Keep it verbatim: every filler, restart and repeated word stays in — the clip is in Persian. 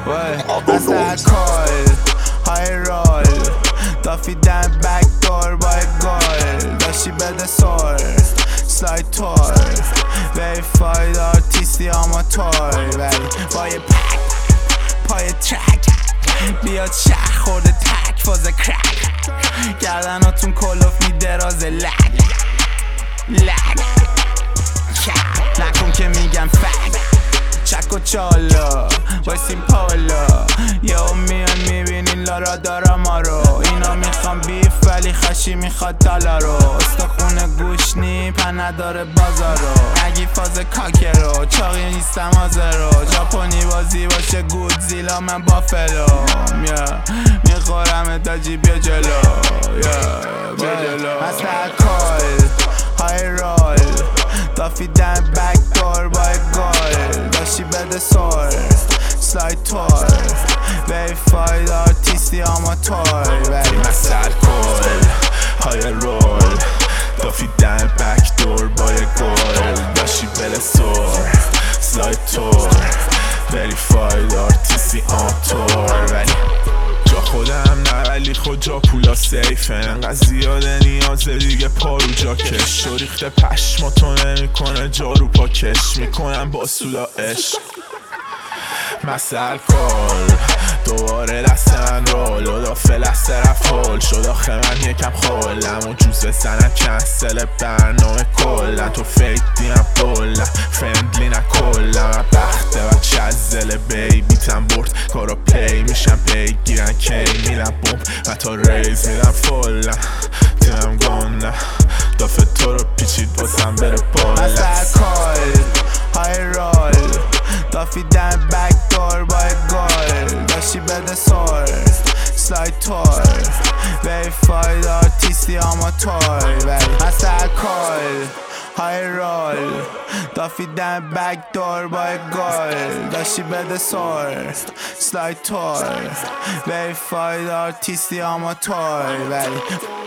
اصلا کال های رول دافیدن بک دور با گل داشتی بده سور سلاید تور ویفاید آرتیستی آماتور ولی با یه پک پای ترک بیاد شهر خورده تک فاز کرک گردناتون کلوف میده راز لگ لگ نکن که میگم فک چک و چالا وایسیم پالا یهو میان میبینین لارا دارا ما رو اینا میخوام بیف ولی خشی میخواد دالا رو استخونه گوش نی پن نداره بازارو نگی فاز کاکه رو چاقی نیستم آزرو ژاپنی بازی باشه گودزیلا من بافلو میخورم تاجی بیا جلو بیا جلو اصلا کال های رول دافیدن بک دور با گل داشتی بده سور سلاید تور ویفاید آرتیستی آماتور ولی مثل کل های رول دافیدن بک دور با گل داشتی بده سور سلاید تور ویفاید آرتیستی آماتور ولی جا خودم نه ولی خود جا پولا سیفه انقدر زیاده نیازه دیگه پارو جا کش و ریخته پشماتو نمیکنه جارو پاکش میکنم با سولا عشق مثل کل دوباره دست من رول و دا فلسته رفت هول شد آخه من یکم خولم و جوز بزنم کنسل برنامه کلن تو فیک دیم بولم فرندلی نکلم من بخته و چزل بیبیتم برد کارا پی میشم پی گیرن کی میرم بوم و تا ریز میرم فولم تیمم گندم دافه تو رو پیچید بازم بره پولم مثل کل های رول دافیدن بک دور با گل داشتی بده سور سلاید تور ویفاید آرتیستی آماتور ولی مثل کل های رول دافیدن بک دور با گل داشتی بده سور سلاید تور ویفاید آرتیستی آماتور ولی